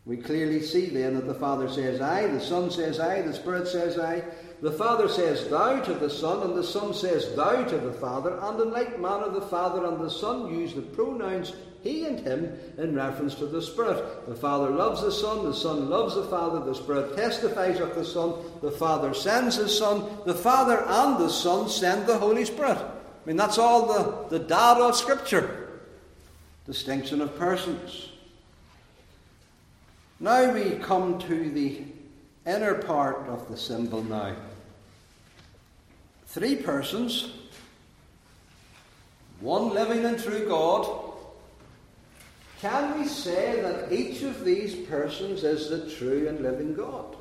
We clearly see then that the Father says I, the Son says I, the Spirit says I. The Father says thou to the Son, and the Son says thou to the Father, and in like manner the Father and the Son use the pronouns he and him in reference to the Spirit. The Father loves the Son loves the Father, the Spirit testifies of the Son, the Father sends his Son, the Father and the Son send the Holy Spirit. I mean, that's all the data of Scripture. Distinction of persons. Now we come to the inner part of the symbol now. 3 persons, one living and true God. Can we say that each of these persons is the true and living God?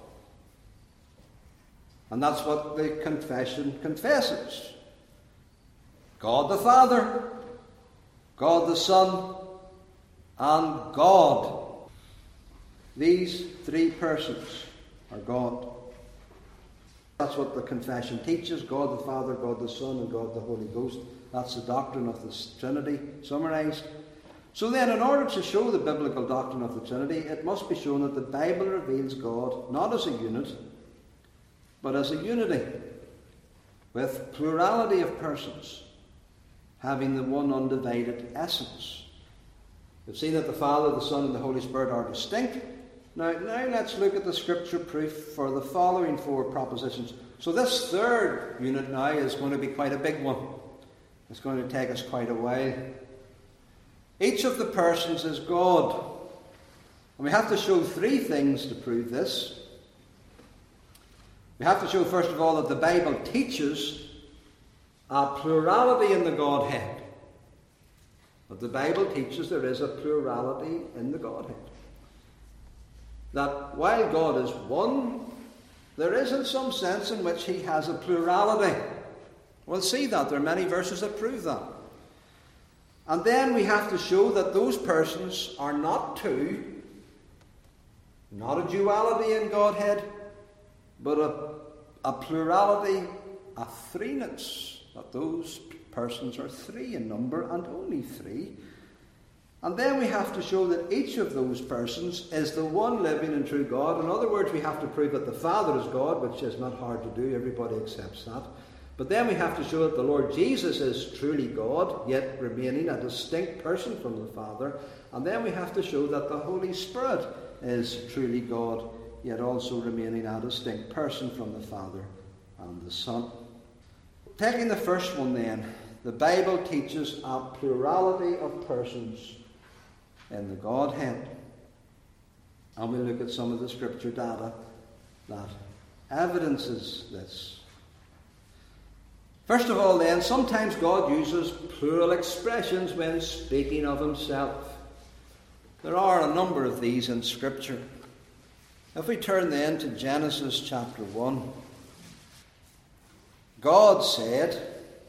And that's what the confession confesses. God the Father, God the Son, and God. These 3 persons are God. That's what the confession teaches. God the Father, God the Son, and God the Holy Ghost. That's the doctrine of the Trinity summarized. So then, in order to show the biblical doctrine of the Trinity, it must be shown that the Bible reveals God not as a unit, but as a unity, with plurality of persons, having the one undivided essence. We've seen that the Father, the Son, and the Holy Spirit are distinct. Now let's look at the Scripture proof for the following 4 propositions. So this third unit now is going to be quite a big one. It's going to take us quite a while. Each of the persons is God. And we have to show 3 things to prove this. We have to show, first of all, that the Bible teaches a plurality in the Godhead. That the Bible teaches there is a plurality in the Godhead. That while God is one, there is in some sense in which he has a plurality. We'll see that. There are many verses that prove that. And then we have to show that those persons are not 2, not a duality in Godhead, but a plurality, a threeness, that those persons are 3 in number and only 3. And then we have to show that each of those persons is the one living and true God. In other words, we have to prove that the Father is God, which is not hard to do. Everybody accepts that. But then we have to show that the Lord Jesus is truly God, yet remaining a distinct person from the Father. And then we have to show that the Holy Spirit is truly God, yet also remaining a distinct person from the Father and the Son. Taking the first one then, the Bible teaches a plurality of persons in the Godhead. And we'll look at some of the Scripture data that evidences this. First of all then, sometimes God uses plural expressions when speaking of himself. There are a number of these in Scripture. If we turn then to Genesis chapter 1, God said,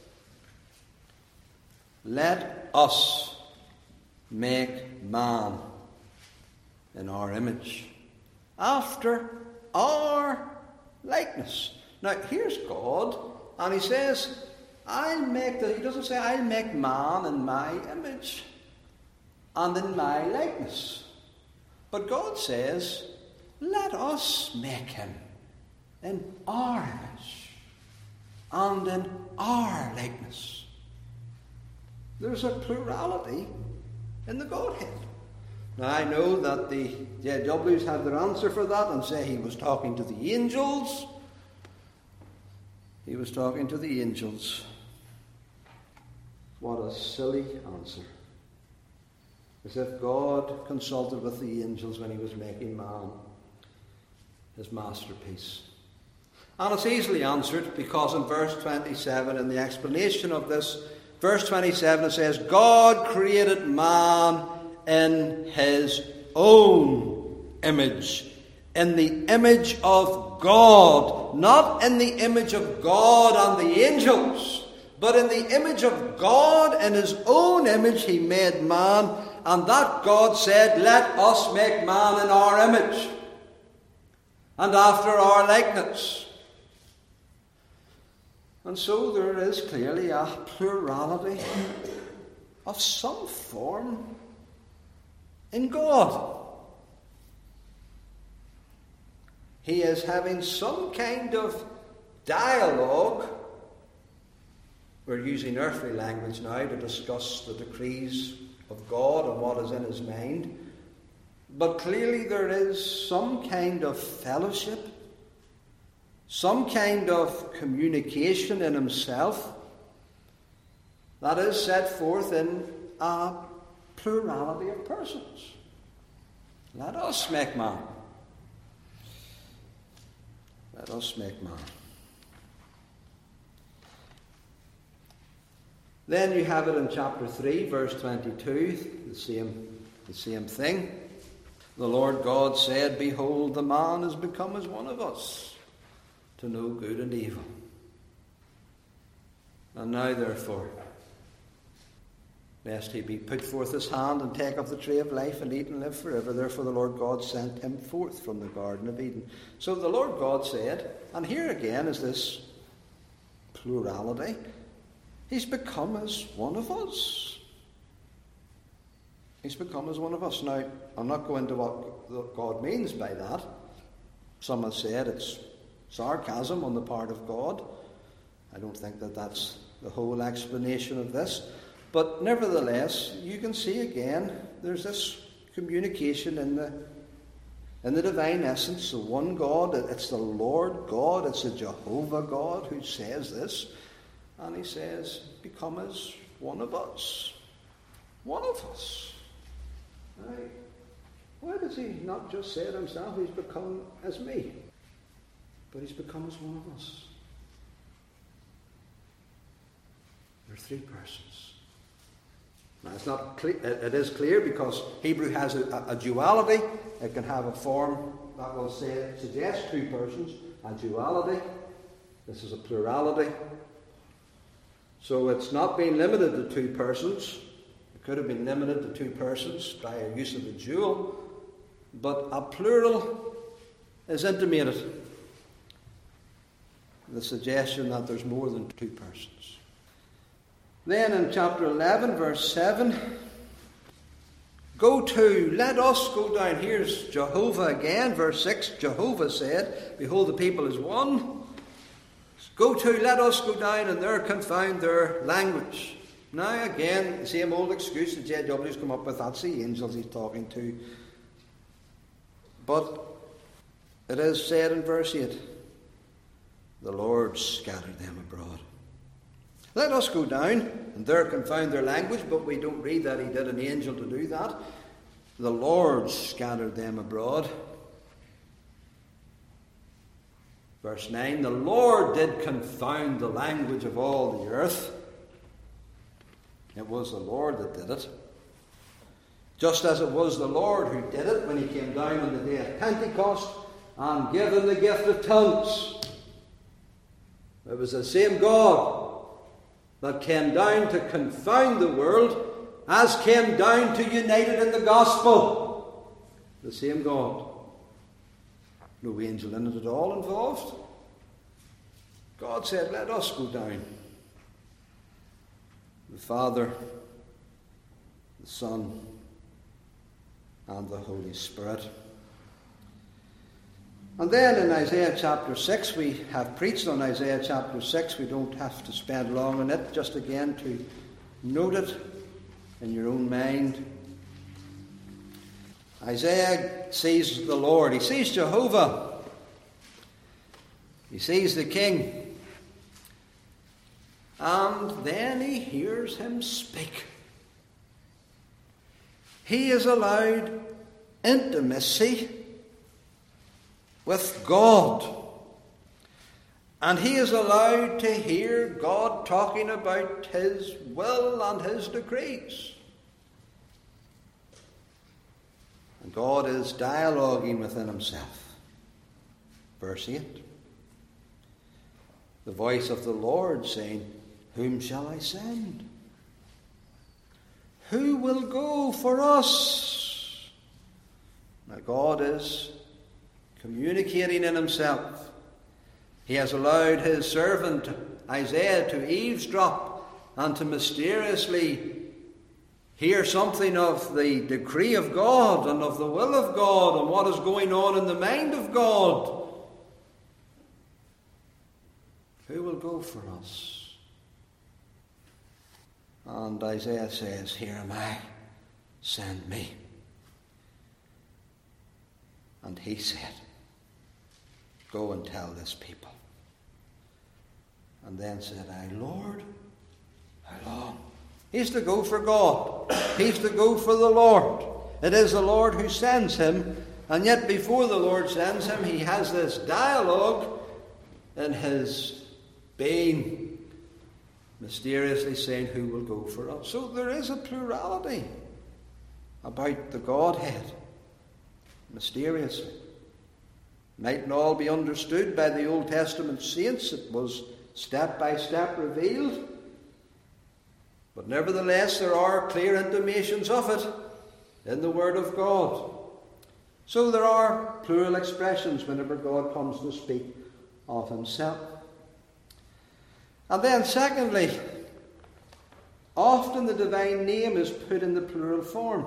"Let us make man in our image, after our likeness." Now, here's God, and he says, he doesn't say, "I'll make man in my image and in my likeness." But God says, "Let us make him in our image and in our likeness." There's a plurality in the Godhead. Now I know that the JWs have their answer for that and say he was talking to the angels. He was talking to the angels. What a silly answer. As if God consulted with the angels when he was making man, his masterpiece. And it's easily answered, because in verse 27, in the explanation of this, verse 27, it says, "God created man in his own image." In the image of God. Not in the image of God and the angels, but in the image of God, in his own image he made man. And that God said, "Let us make man in our image and after our likeness." And so there is clearly a plurality of some form in God. He is having some kind of dialogue. We're using earthly language now to discuss the decrees of God and what is in his mind. But clearly there is some kind of fellowship, some kind of communication in himself that is set forth in a plurality of persons. Let us make man. Let us make man. Then you have it in chapter 3, verse 22, the same thing. The Lord God said, Behold, the man is become as one of us, to know good and evil. And now, therefore, lest he be put forth his hand and take of the tree of life and eat and live forever. Therefore the Lord God sent him forth from the Garden of Eden. So the Lord God said, and here again is this plurality, he's become as one of us. He's become as one of us. Now, I'm not going to what God means by that. Some have said it's sarcasm on the part of God. I don't think that that's the whole explanation of this. But nevertheless, you can see again, there's this communication in the divine essence, the one God. It's the Lord God, it's the Jehovah God who says this. And he says, become as one of us. One of us. Now, why does he not just say it himself, he's become as me? But he's become as one of us. There are three persons. Now, it's not clear, it is clear because Hebrew has a duality. It can have a form that will suggest two persons, a duality. This is a plurality. So it's not being limited to two persons. It could have been limited to two persons by a use of the dual. But a plural is intimated. The suggestion that there's more than two persons. Then in chapter 11, verse 7, let us go down. Here's Jehovah again, verse 6. Jehovah said, Behold, the people is one. Let us go down and there confound their language. Now again, the same old excuse that J.W.'s come up with. That's the angels he's talking to. But it is said in verse 8, the Lord scattered them abroad. Let us go down and there confound their language, but we don't read that he did an angel to do that. The Lord scattered them abroad. Verse 9, the Lord did confound the language of all the earth. It was the Lord that did it. Just as it was the Lord who did it when he came down on the day of Pentecost and gave them the gift of tongues. It was the same God that came down to confound the world as came down to unite it in the gospel. The same God. No angel in it at all involved. God said, let us go down. The Father, the Son, and the Holy Spirit. And then in Isaiah chapter 6, we have preached on Isaiah chapter 6. We don't have to spend long on it. Just again to note it in your own mind. Isaiah sees the Lord. He sees Jehovah. He sees the King. And then he hears him speak. He is allowed intimacy with God. And he is allowed to hear God talking about his will and his decrees. And God is dialoguing within himself. Verse 8. The voice of the Lord saying, Whom shall I send? Who will go for us? Now God is communicating in himself. He has allowed his servant Isaiah to eavesdrop and to mysteriously hear something of the decree of God and of the will of God and what is going on in the mind of God. Who will go for us? And Isaiah says, here am I, send me. And he said, go and tell this people. And then said I, Lord, how long? He's to go for God. He's to go for the Lord. It is the Lord who sends him. And yet before the Lord sends him, he has this dialogue in his being, mysteriously saying, who will go for us? So there is a plurality about the Godhead, mysteriously. Mightn't all be understood by the Old Testament saints. It was step by step revealed. But nevertheless, there are clear intimations of it in the Word of God. So there are plural expressions whenever God comes to speak of himself. And then secondly, often the divine name is put in the plural form,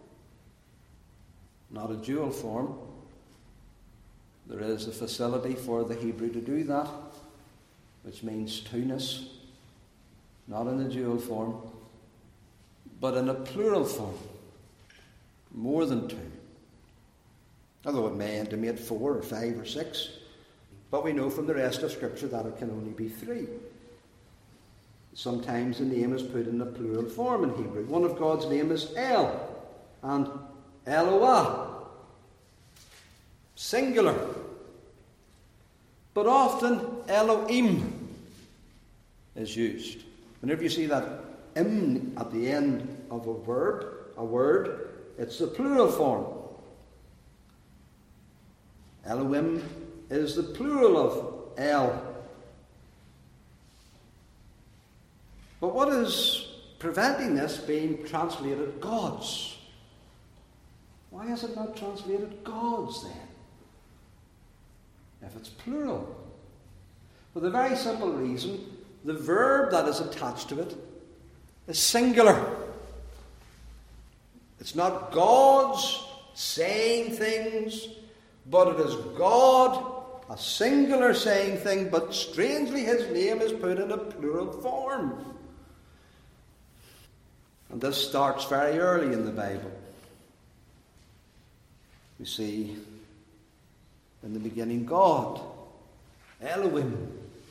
not a dual form. There is a facility for the Hebrew to do that, which means two-ness, not in the dual form, but in a plural form, more than two. Although it may intimate 4 or 5 or 6, but we know from the rest of Scripture that it can only be 3. Sometimes the name is put in a plural form in Hebrew. One of God's name is El, and Eloah, singular. But often Elohim is used. Whenever you see that im at the end of a word, it's the plural form. Elohim is the plural of El. But what is preventing this being translated gods? Why is it not translated gods then, if it's plural? For the very simple reason, the verb that is attached to it is singular. It's not gods saying things, but it is God, a singular saying thing, but strangely his name is put in a plural form. And this starts very early in the Bible. We see in the beginning God, Elohim,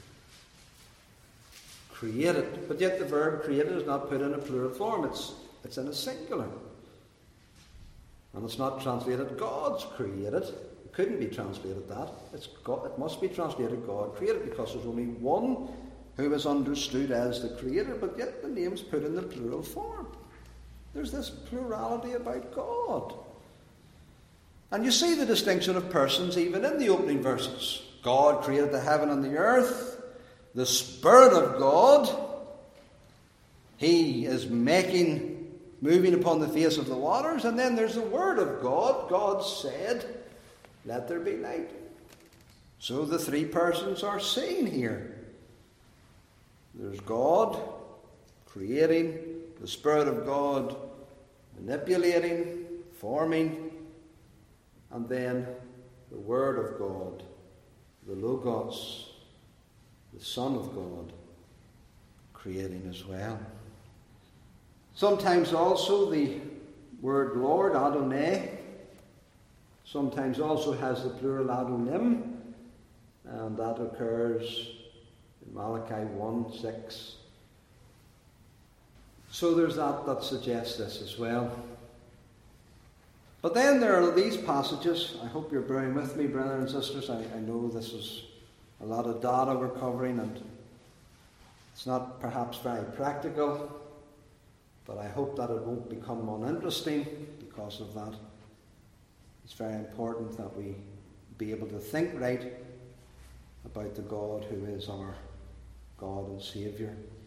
created. But yet the verb created is not put in a plural form. It's in a singular. And it's not translated God's created. It couldn't be translated that. It must be translated God created, because there's only one who is understood as the creator, but yet the name's put in the plural form. There's this plurality about God. And you see the distinction of persons even in the opening verses. God created the heaven and the earth. The Spirit of God, he is moving upon the face of the waters. And then there's the Word of God. God said, let there be light. So the three persons are seen here. There's God creating, the Spirit of God manipulating, forming, and then the Word of God, the Logos, the Son of God, creating as well. Sometimes also the word Lord, Adonai, sometimes also has the plural Adonim, and that occurs in Malachi 1:6. So there's that suggests this as well. But then there are these passages. I hope you're bearing with me, brothers and sisters. I know this is a lot of data we're covering, and it's not perhaps very practical, but I hope that it won't become uninteresting because of that. It's very important that we be able to think right about the God who is our God and Saviour.